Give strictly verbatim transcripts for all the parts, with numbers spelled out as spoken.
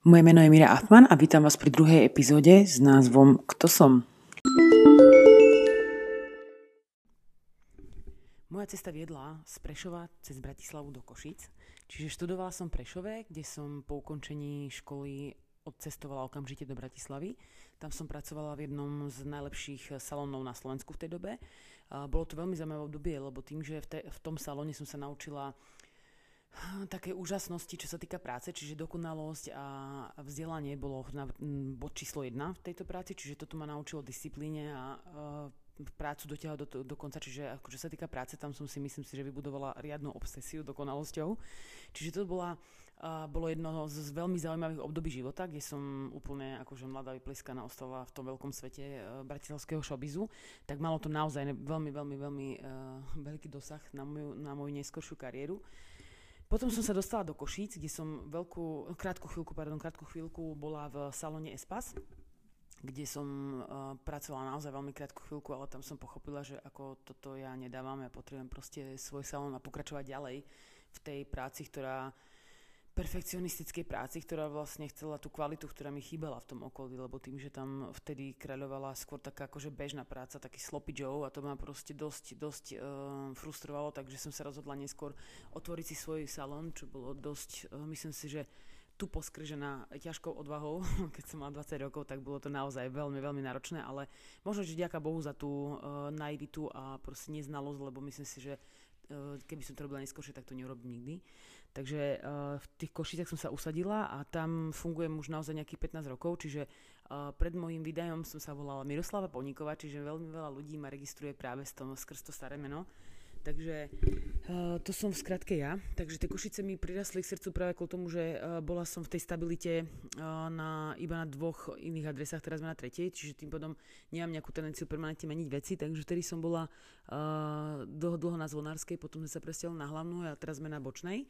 Moje meno je Mira Afman a vítam vás pri druhej epizóde s názvom Kto som? Moja cesta viedla z Prešova cez Bratislavu do Košíc. Čiže študovala som v Prešove, kde som po ukončení školy odcestovala okamžite do Bratislavy. Tam som pracovala v jednom z najlepších salónov na Slovensku v tej dobe. Bolo to veľmi zaujímavé obdobie, lebo tým, že v, te, v tom salóne som sa naučila také úžasnosti, čo sa týka práce, čiže dokonalosť a vzdelanie bolo na bod číslo jedna v tejto práci, čiže toto ma naučilo disciplíne a uh, prácu dotiahla do, do konca, čiže ako čo sa týka práce, tam som si myslím si, že vybudovala riadnu obsesiu dokonalosťou. Čiže to bola, uh, bolo jedno z veľmi zaujímavých období života, kde som úplne akože mladá vypliskaná ostala v tom veľkom svete uh, bratislavského showbizu, tak malo to naozaj veľmi, veľmi, veľmi uh, veľký dosah na moju, na moju neskoršiu kariéru. Potom som sa dostala do Košíc, kde som veľkú, krátku chvíľku, pardon, krátku chvíľku bola v salóne Espas, kde som uh, pracovala naozaj veľmi krátku chvíľku, ale tam som pochopila, že ako toto ja nedávam, ja potrebujem proste svoj salón a pokračovať ďalej v tej práci, ktorá perfekcionistickej práci, ktorá vlastne chcela tú kvalitu, ktorá mi chýbala v tom okolí, lebo tým, že tam vtedy kráľovala skôr taká akože bežná práca, taký sloppy joe a to ma proste dosť, dosť uh, frustrovalo, takže som sa rozhodla neskôr otvoriť si svoj salón, čo bolo dosť, uh, myslím si, že tu poskržená ťažkou odvahou, keď som mala dvadsať rokov, tak bolo to naozaj veľmi, veľmi náročné, ale možno, že ďaká Bohu za tú uh, naivitu a proste neznalosť, lebo myslím si, že uh, keby som to robila neskôršie, tak to nerobím nikdy. Takže uh, v tých Košiciach som sa usadila a tam fungujem už naozaj nejakých pätnásť rokov, čiže uh, pred môjim videom som sa volala Miroslava Poníková, čiže veľmi veľa ľudí ma registruje práve z toho, skrz to staré meno. Takže uh, to som v skratke ja. Takže tie Košice mi prirastli k srdcu práve kvôli tomu, že uh, bola som v tej stabilite uh, na, iba na dvoch iných adresách, teraz sme na tretej, čiže tým potom nemám nejakú tendenciu permanentne meniť veci, takže vtedy som bola uh, dlho, dlho na Zvonárskej, potom sme sa presťahovali na Hlavnú a teraz sme na Bočnej.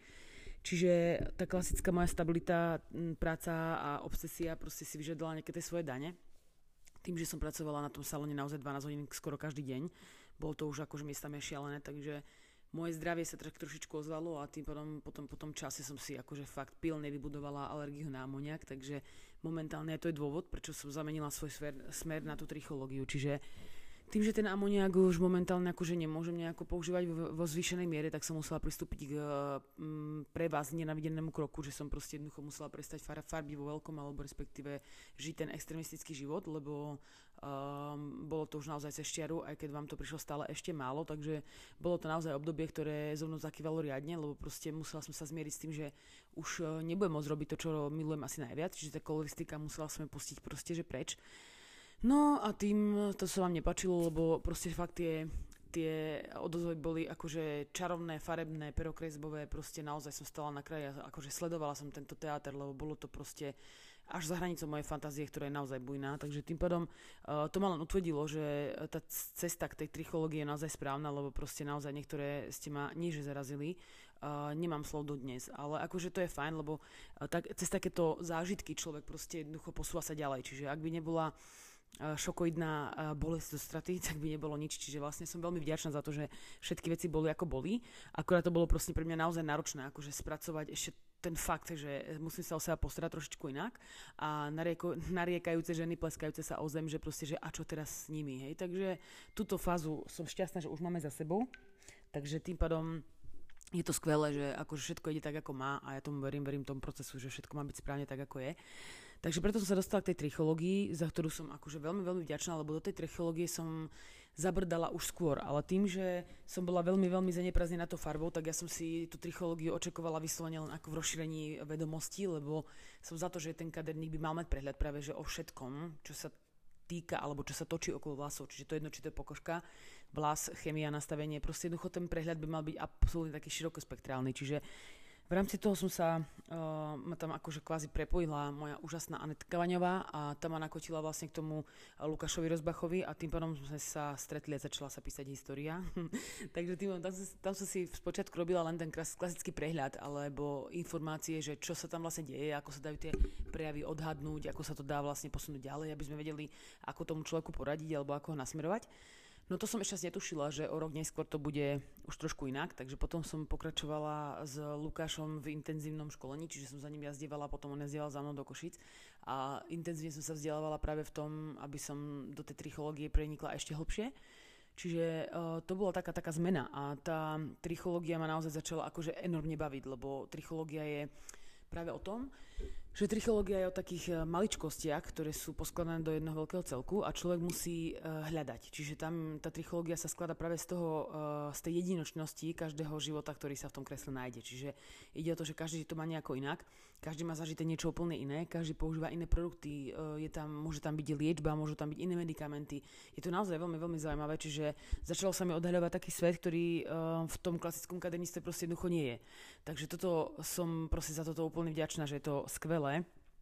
Čiže tá klasická moja stabilita, práca a obsesia proste si vyžadala nejaké tie svoje dane. Tým, že som pracovala na tom salóne naozaj dvanásť hodín skoro každý deň, bolo to už akože miestami šialené, takže moje zdravie sa tak trošičku ozvalo a tým potom, potom po tom čase som si akože fakt pilne vybudovala alergiu na amoniak, takže momentálne to je dôvod, prečo som zamenila svoj smer, smer na tú trichológiu, čiže tým, že ten amoniak už momentálne akože nemôžem nejako používať vo, vo zvýšenej miere, tak som musela pristúpiť k m, pre vás nenávidenému kroku, že som proste jednoducho musela prestať far, farbiť vo veľkom, alebo respektíve žiť ten extrémistický život, lebo um, bolo to už naozaj cez čiaru, aj keď vám to prišlo stále ešte málo, takže bolo to naozaj obdobie, ktoré zo mnou zakývalo riadne, lebo proste musela som sa zmieriť s tým, že už nebudem môcť robiť to, čo milujem asi najviac, čiže tá koloristika musela som pustiť proste, že preč. No a tým to sa vám nepáčilo, lebo proste fakt tie, tie odozvy boli akože čarovné, farebné, perokresbové, proste naozaj som stala na kraji a akože sledovala som tento teáter, lebo bolo to proste až za hranicou mojej fantázie, ktorá je naozaj bujná, takže tým pádom uh, to ma len utvrdilo, že tá cesta k tej trichológii je naozaj správna, lebo proste naozaj niektoré ste ma nie že zarazili, uh, nemám slov do dnes, ale akože to je fajn, lebo uh, tak, cez takéto zážitky človek proste jednoducho posúva sa ďalej, čiže ak by nebola šokoidná bolesť zo straty, tak by nebolo nič. Čiže vlastne som veľmi vďačná za to, že všetky veci boli ako boli. Akorát to bolo proste pre mňa naozaj náročné, akože spracovať ešte ten fakt, že musím sa o seba postarať trošičku inak a narieko, nariekajúce ženy pleskajúce sa o zem, že proste, že a čo teraz s nimi, hej. Takže túto fázu som šťastná, že už máme za sebou. Takže tým pádom je to skvelé, že akože všetko ide tak, ako má a ja tomu verím, verím tomu procesu, že všetko má byť správne tak, ako je. Takže preto som sa dostala k tej trichológii, za ktorú som akože veľmi, veľmi vďačná, lebo do tej trichológie som zabrdala už skôr, ale tým, že som bola veľmi, veľmi zaneprázdnená to farbou, tak ja som si tú trichológiu očakovala vyslovene len ako v rozšírení vedomostí, lebo som za to, že ten kaderník by mal mať prehľad práve že o všetkom, čo sa týka, alebo čo sa točí okolo vlasov, čiže to jedno, či to je pokožka, vlas, chémia, nastavenie, proste jednoducho ten prehľad by mal byť absolútne taký širokospektrálny, čiže v rámci toho som sa, uh, ma tam akože kvázi prepojila moja úžasná Anetka Kavaňová a tam ma nakotila vlastne k tomu Lukášovi Rozbachovi a tým pádom sme sa stretli a začala sa písať história. Takže tým, tam, tam som si spočiatku robila len ten klasický prehľad alebo informácie, že čo sa tam vlastne deje, ako sa dajú tie prejavy odhadnúť, ako sa to dá vlastne posunúť ďalej, aby sme vedeli, ako tomu človeku poradiť alebo ako ho nasmerovať. No to som ešte asi netušila, že o rok neskôr to bude už trošku inak, takže potom som pokračovala s Lukášom v intenzívnom školení, čiže som za ním jazdievala, potom on jazdieval za mnou do Košic a intenzívne som sa vzdelávala práve v tom, aby som do tej trichológie prenikla ešte hlbšie. Čiže uh, to bola taká, taká zmena a tá trichológia ma naozaj začala akože enormne baviť, lebo trichológia je práve o tom, že trichológia je o takých maličkostiach, ktoré sú poskladané do jedného veľkého celku a človek musí uh, hľadať. Čiže tam tá trichológia sa skladá práve z toho, uh, z tej jedinočnosti každého života, ktorý sa v tom kresle nájde. Čiže ide o to, že každý to má nejako inak, každý má zažité niečo úplne iné, každý používa iné produkty, uh, je tam, môže tam byť liečba, môžu tam byť iné medikamenty. Je to naozaj veľmi, veľmi zaujímavé, čiže začalo sa mi odhaľovať taký svet, ktorý uh, v tom klasickom kaderníctve proste jednoducho nie je. Takže toto som proste za toto úplne vďačná, že je to skvelé,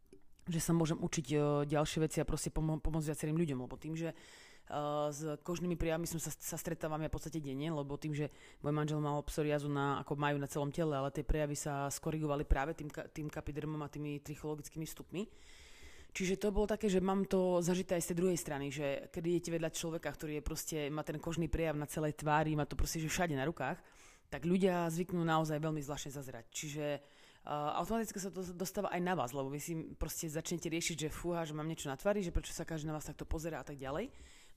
že sa môžem učiť uh, ďalšie veci a proste pomo- pomôcť viacerým ľuďom, lebo tým, že uh, s kožnými prejavmi som sa, sa stretávam ja v podstate denne, lebo tým, že môj manžel mal psoriázu, na, ako majú na celom tele, ale tie prejavy sa skorigovali práve tým, tým kapidermom a tými trichologickými vstupmi. Čiže to bolo také, že mám to zažité aj z tej druhej strany, že keď idete vedľa človeka, ktorý je proste, má ten kožný prejav na celej tvári, má to proste že všade na rukách, tak ľudia zvyknú naozaj veľmi zvláštne zazerať. Čiže uh, automaticky sa to dostáva aj na vás, lebo vy si proste začnete riešiť, že fúha, že mám niečo na tvári, že prečo sa každý na vás takto pozerá a tak ďalej.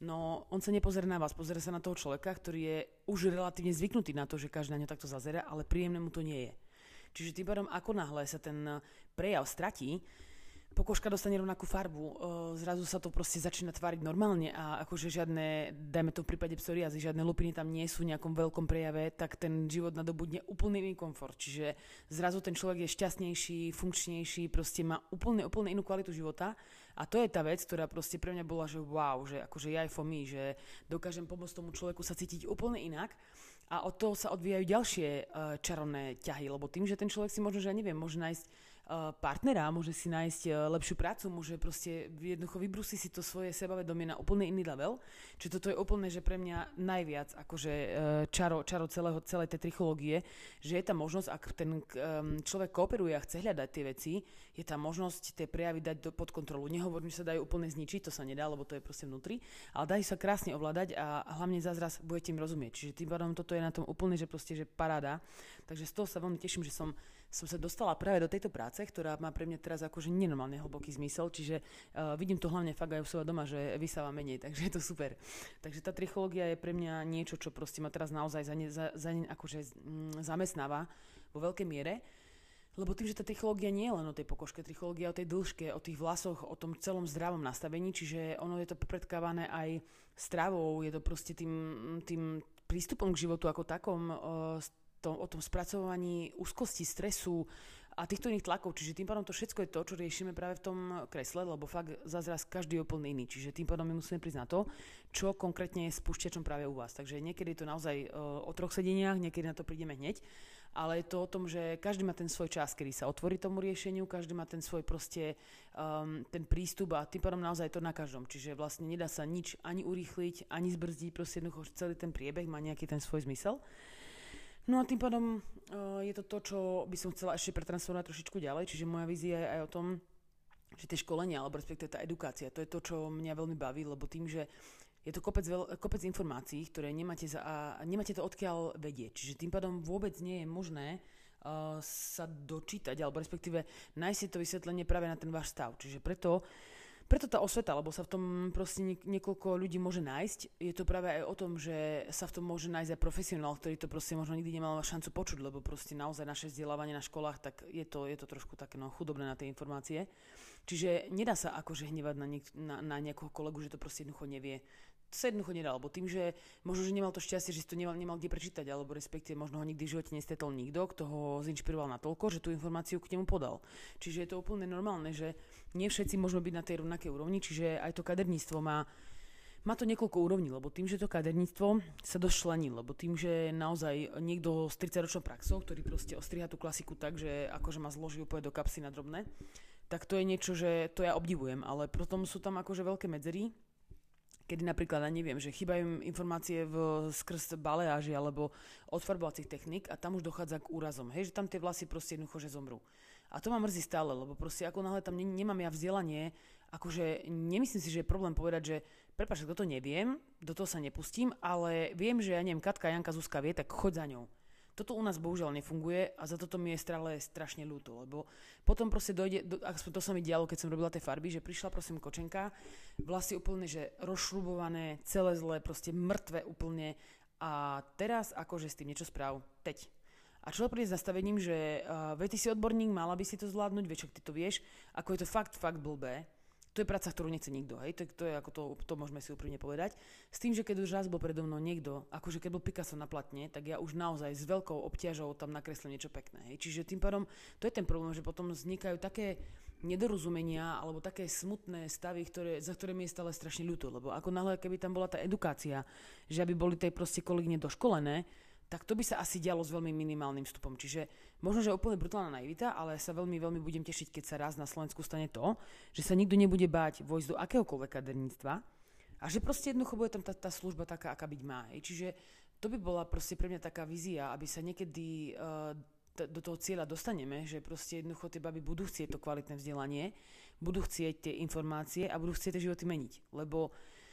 No on sa nepozerá na vás, pozerá sa na toho človeka, ktorý je už relatívne zvyknutý na to, že každý na ňo takto zazerá, ale príjemné mu to nie je. Čiže tým pádom, ako náhle sa ten prejav stratí, pokožka dostane rovnakú farbu, zrazu sa to proste začína tváriť normálne a akože žiadne, dajme to v prípade psoriázy, žiadne lupiny tam nie sú v nejakom veľkom prejave, tak ten život nadobudne úplný iný komfort. Čiže zrazu ten človek je šťastnejší, funkčnejší, proste má úplne, úplne inú kvalitu života a to je tá vec, ktorá proste pre mňa bola, že wow, že akože ja aj for me, že dokážem pomôcť tomu človeku sa cítiť úplne inak. A od toho sa odvíjajú ďalšie uh, čarovné ťahy, lebo tým, že ten človek si možno, že ja neviem, môže nájsť partnera, môže si nájsť lepšiu prácu, môže proste jednoducho vybrúsiť si to svoje sebavedomie na úplne iný level. Čiže toto je úplne, že pre mňa najviac akože čaro, čaro celého, celej tej trichológie, že je tá možnosť, ak ten človek kooperuje a chce hľadať tie veci, je tá možnosť tie prejavy dať do, pod kontrolu. Nehovorím, že sa dajú úplne zničiť, to sa nedá, lebo to je proste vnútri, ale dajú sa krásne ovládať a hlavne zázraz budete im rozumieť. Čiže tým pádom toto je na tom úplne, že proste, že paráda. Takže z toho sa veľmi teším, že som som sa dostala práve do tejto práce, ktorá má pre mňa teraz akože nenormálne hlboký zmysel, čiže uh, vidím to hlavne fakt aj u seba doma, že vysáva menej, takže je to super. Takže tá trichológia je pre mňa niečo, čo proste ma teraz naozaj za ne, za, za ne, akože mm, zamestnáva vo veľkej miere, lebo tým, že tá trichológia nie je len o tej pokožke, trichológia o tej dĺžke, o tých vlasoch, o tom celom zdravom nastavení, čiže ono je to popredkávané aj stravou, je to proste tým, tým prístupom k životu ako takom, uh, To, o tom spracovaní úzkosti, stresu a týchto iných tlakov. Čiže tým pádom to všetko je to, čo riešime práve v tom kresle, lebo fakt zazraz každý je úplne iný. Čiže tým pádom my musíme prísť na to, čo konkrétne je spúšťačom práve u vás. Takže niekedy je to naozaj uh, o troch sedeniach, niekedy na to prídeme hneď, ale je to o tom, že každý má ten svoj čas, kedy sa otvorí tomu riešeniu, každý má ten svoj proste um, ten prístup a tým pádom naozaj to na každom. Čiže vlastne nedá sa nič ani urýchliť, ani zbrzdiť, proste jednoducho celý ten priebeh má nejaký ten svoj zmysel. No a tým pádom uh, je to to, čo by som chcela ešte pretransformovať trošičku ďalej, čiže moja vízia je aj o tom, že tie školenia, alebo respektíve tá edukácia, to je to, čo mňa veľmi baví, lebo tým, že je to kopec, veľ, kopec informácií, ktoré nemáte, za, a nemáte to odkiaľ vedieť, čiže tým pádom vôbec nie je možné uh, sa dočítať, alebo respektíve nájsť si to vysvetlenie práve na ten váš stav, čiže preto Preto tá osveta, lebo sa v tom proste niekoľko ľudí môže nájsť. Je to práve aj o tom, že sa v tom môže nájsť aj profesionál, ktorý to proste možno nikdy nemal šancu počuť, lebo proste naozaj naše vzdelávanie na školách, tak je to, je to trošku také no, chudobné na tie informácie. Čiže nedá sa akože hnevať na, niek- na, na nejakého kolegu, že to proste jednoducho nevie. To sa jednoducho nedá, lebo tým, že možno, že nemal to šťastie, že si to nemal, nemal kde prečítať, alebo respektíve možno ho nikdy v živote nestretol nikto, kto ho zinšpiroval natoľko, že tú informáciu k nemu podal. Čiže je to úplne normálne, že nie všetci môžeme byť na tej rovnakej úrovni, čiže aj to kaderníctvo má, má to niekoľko úrovní, lebo tým, že to kaderníctvo sa dosť šlení, lebo tým, že naozaj niekto s tridsaťročnou praxou, ktorý proste ostriha tú klasiku tak, že akože ma zloží úplne do kapsy na drobné, tak to je niečo, že to ja obdivujem, ale potom sú tam akože veľké medzery, kedy napríklad, ja neviem, že chýbajú informácie v skrz baleáži alebo odfarbovacích techník a tam už dochádza k úrazom. Hej, že tam tie vlasy proste jednoducho, že zomrú. A to ma mrzí stále, lebo proste ako náhle tam nemám ja vzdelanie, akože nemyslím si, že je problém povedať, že prepáč, toto neviem, do toho sa nepustím, ale viem, že ja neviem, Katka, Janka, Zuzka vie, tak choď za ňou. Toto u nás bohužiaľ nefunguje a za toto mi je stále strašne ľúto, lebo potom proste dojde, do, aspoň to sa mi dialo, keď som robila tie farby, že prišla prosím kočenka, vlasy úplne, že rozšrubované, celé zlé, proste mŕtve úplne a teraz akože s tým niečo správ, teď. A človek príde s nastavením, že uh, veď ty si odborník, mala by si to zvládnuť, vieš, ak ty to vieš, ako je to fakt, fakt blbé. To je práca, ktorú nechce nikto, hej, to, to je ako to, to môžeme si úprimne povedať. S tým, že keď už raz bol predo mnou niekto, akože keď bol Picasso na platne, tak ja už naozaj s veľkou obťažou tam nakreslím niečo pekné, hej. Čiže tým pádom, to je ten problém, že potom vznikajú také nedorozumenia alebo také smutné stavy, ktoré, za ktoré mi je stále strašne ľúto, lebo ako náhle, keby tam bola tá edukácia, že aby boli tej proste kolegyne doškolené, tak to by sa asi dialo s veľmi minimálnym vstupom. Čiže možno, že úplne brutálna naivita, ale sa veľmi, veľmi budem tešiť, keď sa raz na Slovensku stane to, že sa nikto nebude báť vojsť do akéhokoľvek kaderníctva a že proste jednoducho bude tam tá, tá služba taká, aká byť má. Hej. Čiže to by bola proste pre mňa taká vízia, aby sa niekedy uh, t- do toho cieľa dostaneme, že proste jednoducho tie baby budú chcieť to kvalitné vzdelanie, budú chcieť tie informácie a budú chcieť tie životy meniť. Lebo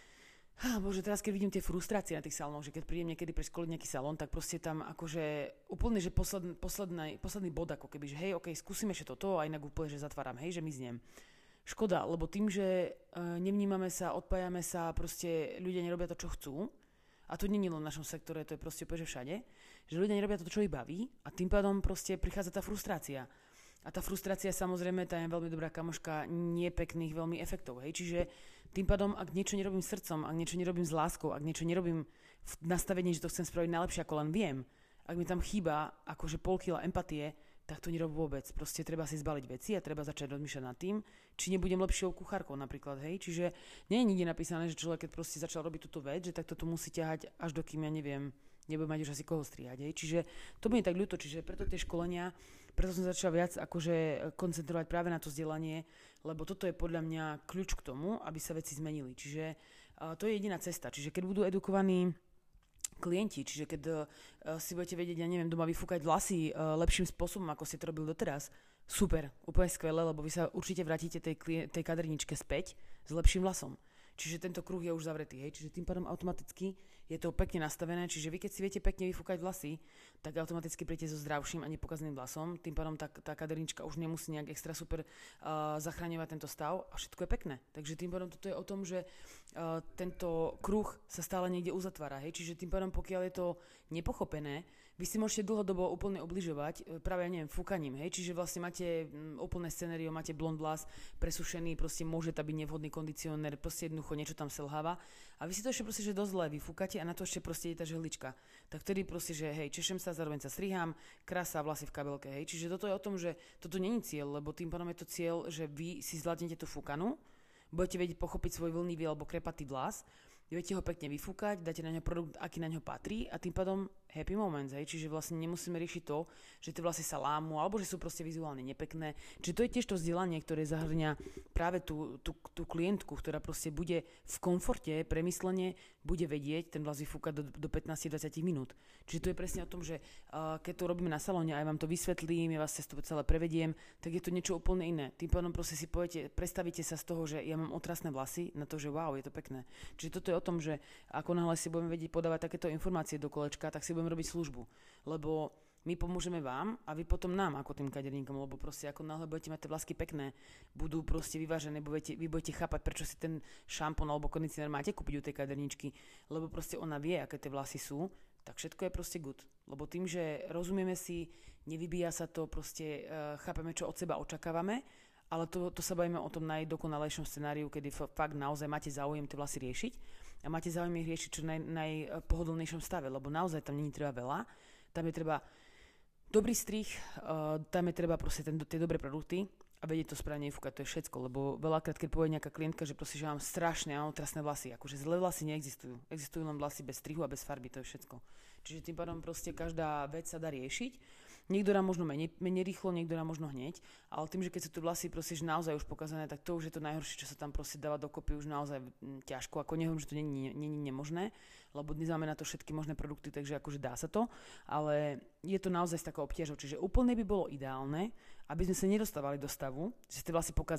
Ah, bože, teraz keď vidím tie frustrácie na tých salónoch, že keď prídem niekedy preškoliť nejaký salón, tak proste tam akože úplne, že posledný, posledný, posledný bod ako keby, že hej, ok, skúsime ešte toto a inak úplne, že zatváram, hej, že mizniem. Škoda, lebo tým, že uh, nevnímame sa, odpájame sa, proste ľudia nerobia to, čo chcú, a to nie je len v našom sektore, to je proste úplne, že všade, že ľudia nerobia to, čo ich baví a tým pádom proste prichádza tá frustrácia. A tá frustrácia samozrejme, tá je veľmi dobrá kamoška nepekných veľmi efektov, hej, čiže tým pádom, ak niečo nerobím srdcom, ak niečo nerobím s láskou, ak niečo nerobím v nastavení, že to chcem spraviť najlepšie, ako len viem, ak mi tam chýba akože pol kila empatie, tak to nerob vôbec. Proste treba si zbaliť veci a treba začať rozmýšľať nad tým, či nebudem lepšou kuchárkou napríklad, hej. Čiže nie je nikde napísané, že človek, keď proste začal robiť túto vec, že takto to musí ťahať až do kým, ja neviem, nebudem mať už asi koho strihať, hej. Čiže to mi je tak ľúto, čiže preto tie školenia, preto som začal viac akože koncentrovať práve na to vzdelanie, lebo toto je podľa mňa kľúč k tomu, aby sa veci zmenili. Čiže uh, to je jediná cesta. Čiže keď budú edukovaní klienti, čiže keď uh, si budete vedieť, ja neviem, doma vyfúkať vlasy uh, lepším spôsobom, ako ste to robil doteraz, super, úplne skvelé, lebo vy sa určite vrátite tej, klien- tej kaderničke späť s lepším vlasom. Čiže tento kruh je už zavretý, hej. Čiže tým pádom automaticky je to pekne nastavené, čiže vy keď si viete pekne vyfúkať vlasy, tak automaticky príjete so zdravším a nepokazným vlasom, tým pádom tá, tá kadernička už nemusí nejak extra super uh, zachraňovať tento stav a všetko je pekné. Takže tým pádom toto je o tom, že uh, tento kruh sa stále niekde uzatvára, hej. Čiže tým pádom pokiaľ je to nepochopené, vy si môžete dlhodobo úplne ubližovať, práve, ja neviem, fúkaním, hej, čiže vlastne máte m, úplné scenério, máte blond vlas, presušený, proste môže tam byť nevhodný kondicionér, proste jednoducho niečo tam selháva a vy si to ešte proste, že dosť zle vyfúkate a na to ešte proste je tá žehlička. Tak vtedy proste, že hej, češem sa, zároveň sa strihám, krása, vlasy v kabelke, hej, čiže toto je o tom, že toto není cieľ, lebo tým pádom je to cieľ, že vy si zvládnete tú fúkanu, budete vedieť pochopiť svoj vlnivý alebo krepatý vlas, viete ho pekne vyfúkať, dáte na ňo produkt, aký na ňo patrí a tým pádom happy moments, hej, čiže vlastne nemusíme riešiť to, že tie vlasy sa lámu, alebo že sú proste vizuálne nepekné. Čiže to je tiež to vzdelanie, ktoré zahrňa práve tú, tú, tú klientku, ktorá proste bude v komforte, premyslene, bude vedieť ten vlas vyfúkať do, do pätnásť dvadsať minút. Čiže to je presne o tom, že uh, keď to robíme na salóne a ja vám to vysvetlím, ja vás cez to celé prevediem, tak je to niečo úplne iné. Tým pádom proste si poviete, predstavíte sa z toho, že ja mám otrasné vlasy, na to, že wow, je to pekné. Čiže toto je o tom, že ako náhle si budeme vedieť podávať takéto informácie do kolečka, tak si budeme robiť službu, lebo my pomôžeme vám a vy potom nám ako tým kaderníkom, lebo proste ako náhle budete mať tie vlasky pekné, budú proste vyvážené, budete, vy budete chápať, prečo si ten šampón alebo kondicionér máte kúpiť u tej kaderničky, lebo proste ona vie, aké tie vlasy sú, tak všetko je proste good. Lebo tým, že rozumieme si, nevybíja sa to, proste uh, chápeme, čo od seba očakávame, ale to, to sa bavíme o tom najdokonalejšom scenáriu, kedy f- fakt naozaj máte záujem tie vlasy riešiť a máte záujem ich riešiť čo naj, najpohodlnejšom stave, lebo naozaj tam nie je treba veľa, tam je treba dobrý strih, uh, tam je treba proste ten, tie dobré produkty a vedieť to správne vyfúkať, to je všetko, lebo veľakrát, keď povie nejaká klientka, že proste, že mám strašné a otrasné vlasy, akože zlé vlasy neexistujú, existujú len vlasy bez strihu a bez farby, to je všetko. Čiže tým pádom proste každá vec sa dá riešiť. Niekto dá možno menej, menej rýchlo, niekto dá možno hneď, ale tým, že keď sú tu vlasy proste že naozaj už pokazané, tak to už je to najhoršie, čo sa tam proste dáva dokopy už naozaj m, ťažko, ako nehovorím, že to nie je nemožné, lebo dnes máme na to všetky možné produkty, takže akože dá sa to, ale je to naozaj s takou obťažou, čiže úplne by bolo ideálne, aby sme sa nedostávali do stavu, že tie vlasy pokazia.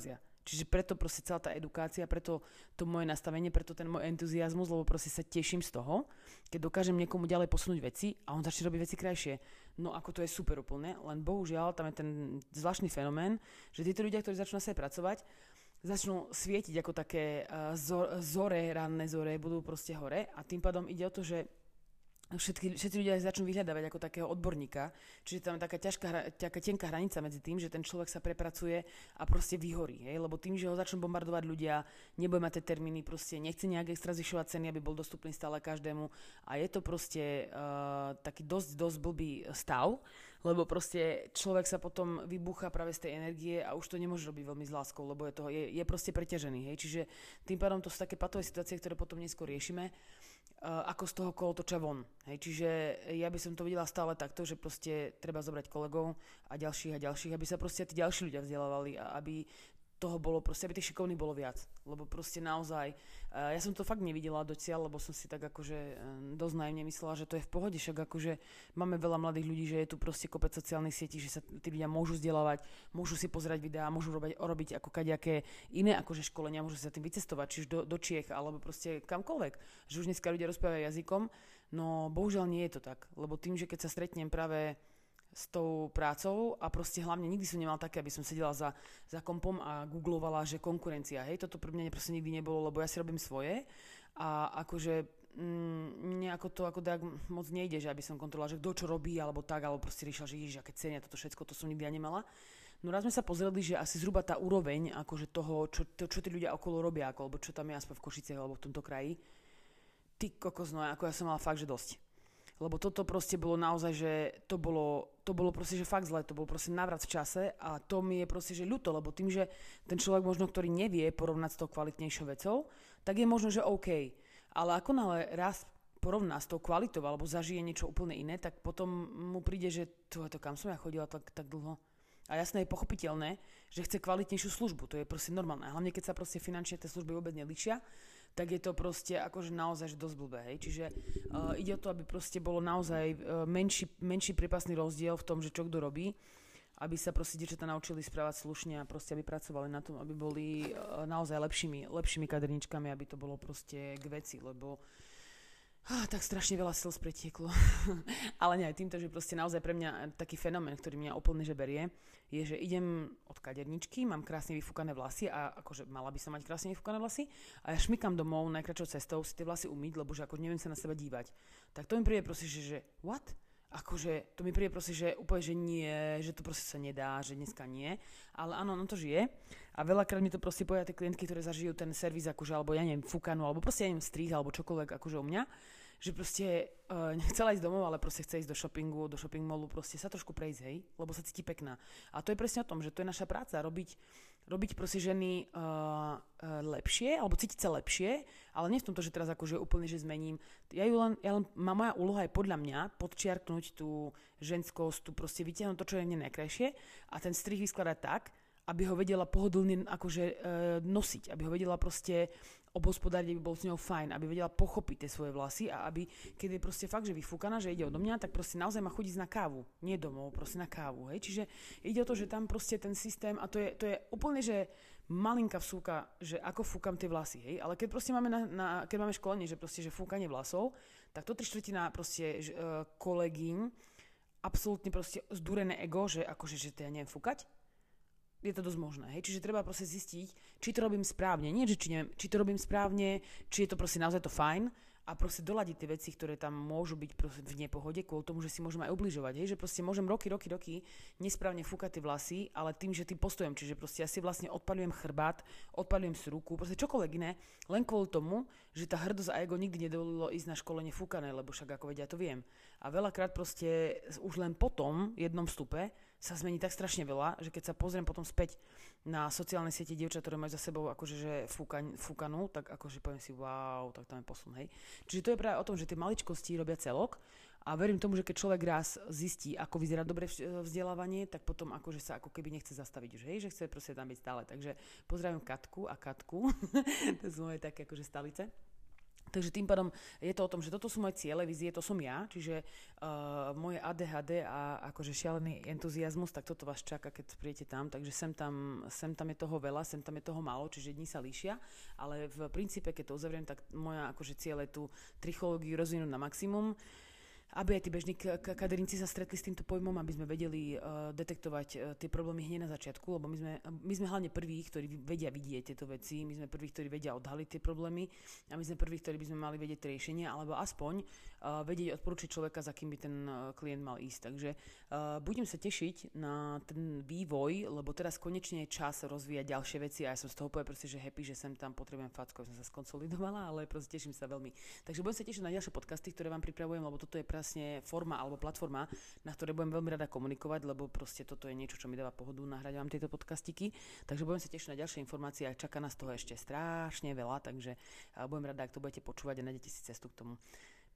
Čiže preto proste celá tá edukácia, preto to moje nastavenie, preto ten môj entuziasmus, lebo proste sa teším z toho, keď dokážem niekomu ďalej posunúť veci a on začne robiť veci krajšie. No ako to je super úplne, len bohužiaľ tam je ten zvláštny fenomén, že títo ľudia, ktorí začnú sa aj pracovať, začnú svietiť ako také uh, zore, ranné zore, budú proste hore a tým pádom ide o to, že Všetky, všetci ľudia začnú vyhľadávať ako takého odborníka, čiže tam je taká ťažká, taká tenká hranica medzi tým, že ten človek sa prepracuje a proste vyhorí, hej? Lebo tým, že ho začnú bombardovať ľudia, nebude mať tie termíny, proste nechce nejak extra zvyšovať ceny, aby bol dostupný stále každému a je to proste uh, taký dosť, dosť blbý stav, lebo proste človek sa potom vybúcha práve z tej energie a už to nemôže robiť veľmi s láskou, lebo je, toho, je, je proste preťažený, hej? Čiže tým pádom to sú také patové situácie, ktoré potom neskôr riešime. Uh, ako z toho kolotoča von. Hej, čiže ja by som to videla stále takto, že proste treba zobrať kolegov a ďalších a ďalších, aby sa proste tí ďalší ľudia vzdelávali a aby toho bolo proste, aby tých šikovných bolo viac. Lebo proste naozaj, uh, ja som to fakt nevidela do cieľ, lebo som si tak akože um, dosť naivne myslela, že to je v pohode, však akože máme veľa mladých ľudí, že je tu proste kopec sociálnych sietí, že sa tí ľudia môžu vzdelávať, môžu si pozerať videá, môžu robiť, robiť ako kadejaké iné akože školenia, môžu sa tým vycestovať, čiže do, do Čiech, alebo proste kamkoľvek. Že už dneska ľudia rozprávajú jazykom, no bohužiaľ nie je to tak, lebo tým, že keď sa stretnem práve s tou prácou a proste hlavne nikdy som nemal také, aby som sedela za, za kompom a googlovala, že konkurencia, hej, toto pre mňa proste nikdy nebolo, lebo ja si robím svoje a akože mm, nejako to ako tak moc nejde, že aby som kontrolovala, že kto čo robí alebo tak, alebo proste riešila, že ježiš, aké cenia toto všetko, to som nikdy ja nemala. No raz sme sa pozreli, že asi zhruba tá úroveň akože toho, čo, to, čo tí ľudia okolo robia, ako, alebo čo tam je aspoň v Košiciach alebo v tomto kraji, ty kokos, no ako ja som mala fakt, že dosť. Lebo toto proste bolo naozaj, že to bolo, to bolo proste, že fakt zle, to bol proste návrat v čase a to mi je proste, že ľúto, lebo tým, že ten človek možno, ktorý nevie porovnať s tou kvalitnejšou vecou, tak je možno, že OK. Ale ako náhle raz porovná s tou kvalitou alebo zažije niečo úplne iné, tak potom mu príde, že to, to kam som ja chodila tak, tak dlho. A jasné je pochopiteľné, že chce kvalitnejšiu službu, to je proste normálne. Hlavne keď sa proste finančne tie služby vôbec nelíšia, tak je to proste akože naozaj dosť blbé, hej. Čiže uh, ide o to, aby proste bolo naozaj uh, menší, menší prípasný rozdiel v tom, že čo kto robí, aby sa proste dievčatá naučili správať slušne a proste aby pracovali na tom, aby boli uh, naozaj lepšími, lepšími kaderníčkami, aby to bolo proste k veci, lebo Ah, tak strašne veľa sil spretieklo. Ale nie, týmto, že proste naozaj pre mňa taký fenomén, ktorý mňa úplne že berie, je, že idem od kaderničky, mám krásne vyfúkané vlasy a akože mala by som mať krásne vyfúkané vlasy a ja šmykam domov najkračšou cestou si tie vlasy umyť, lebo že ako neviem sa na seba dívať. Tak to mi príde proste, že, že what? Akože to mi príde proste, že úplne, že nie, že to proste sa nedá, že dneska nie. Ale áno, no to žije. A veľakrát mi to proste povedia tie klientky, ktoré zažijú ten servis, akože, alebo ja neviem, fúkanu, alebo proste ja neviem, strih, alebo čokoľvek, akože u mňa. Že proste uh, nechcela ísť domov, ale proste chce ísť do shoppingu, do shopping mallu, proste sa trošku prejsť, hej, lebo sa cíti pekná. A to je presne o tom, že to je naša práca, robiť, robiť proste ženy uh, uh, lepšie, alebo cítiť sa lepšie, ale nie v tomto, že teraz akože úplne, že zmením. Ja ju len, ja len, má moja úloha je podľa mňa podčiarknúť tú ženskosť, tú proste vytiahnuť to, čo je mne najkrajšie a ten strih vyskladať tak, aby ho vedela pohodlne akože uh, nosiť, aby ho vedela proste obhospodáriť, aby bol s ňou fajn, aby vedela pochopiť tie svoje vlasy a aby, keď je proste fakt, že vyfúkaná, že ide odo mňa, tak proste naozaj má chuť ísť na kávu. Nie domov, proste na kávu, hej. Čiže ide o to, že tam proste ten systém, a to je, to je úplne, že malinká vsúka, že ako fúkam tie vlasy, hej. Ale keď proste máme, na, na, keď máme školenie, že proste, že fúkanie vlasov, tak to tri štvrtina proste že, uh, kolegyň absolútne proste zdúrené ego, že akože, že to ja neviem fúkať. Je to dosť možné, hej? Čiže treba proste zistiť, či to robím správne, nie, že či, neviem, či to robím správne, či je to proste naozaj to fajn a proste doladiť tie veci, ktoré tam môžu byť proste v nepohode kvôli tomu, že si môžem aj ubližovať, hej? Že proste môžem roky, roky, roky nesprávne fúkať tie vlasy, ale tým, že tým postojom, čiže proste ja si vlastne odpaľujem chrbát, odpaľujem si ruku, proste čokoľvek iné, len kvôli tomu, že tá hrdosť a ego nikdy nedovolilo ísť na školenie fúkané, lebo však ako vedia, to viem. A veľakrát proste už len po tom jednom vstupe sa zmení tak strašne veľa, že keď sa pozriem potom späť na sociálne siete dievčat, ktoré majú za sebou akože že fúkaň, fúkanú, tak akože poviem si wow, tak tam je posun, hej. Čiže to je práve o tom, že tie maličkosti robia celok a verím tomu, že keď človek raz zistí, ako vyzerá dobre vzdelávanie, tak potom akože sa ako keby nechce zastaviť už, hej, že chce proste tam byť stále. Takže pozdravím Katku a Katku, to sú moje také akože stalice. Takže tým pádom je to o tom, že toto sú moje ciele, vízie, to som ja, čiže uh, moje á dé há dé a akože šialený entuziasmus, tak toto vás čaká, keď príjete tam, takže sem tam, sem tam je toho veľa, sem tam je toho málo, čiže dni sa líšia, ale v princípe, keď to uzavriem, tak moja akože cieľ je tú trichológiu rozvinúť na maximum, aby aj tí bežní k- k- kaderinci sa stretli s týmto pojmom, aby sme vedeli uh, detektovať uh, tie problémy hneď na začiatku, lebo my sme, my sme hlavne prví, ktorí vedia vidieť tieto veci, my sme prví, ktorí vedia odhaliť tie problémy a my sme prví, ktorí by sme mali vedieť riešenia, alebo aspoň uh, vedieť odporúčiť človeka, za kým by ten uh, klient mal ísť. Takže uh, budem sa tešiť na ten vývoj, lebo teraz konečne je čas rozvíjať ďalšie veci a ja som z toho povedal proste, že happy, že sem tam potrebujem facko, som sa skonsolidovala, ale proste teším sa veľmi. Takže budem sa tešiť na ďalšie podcasty, ktoré vám pripravujem, lebo toto je vlastne forma alebo platforma, na ktorej budem veľmi rada komunikovať, lebo proste toto je niečo, čo mi dáva pohodu nahrať vám tieto podcastiky. Takže budem sa tešiť na ďalšie informácie a čaká nás toho ešte strašne veľa, takže budem rada, ak to budete počúvať a nájdete si cestu k tomu.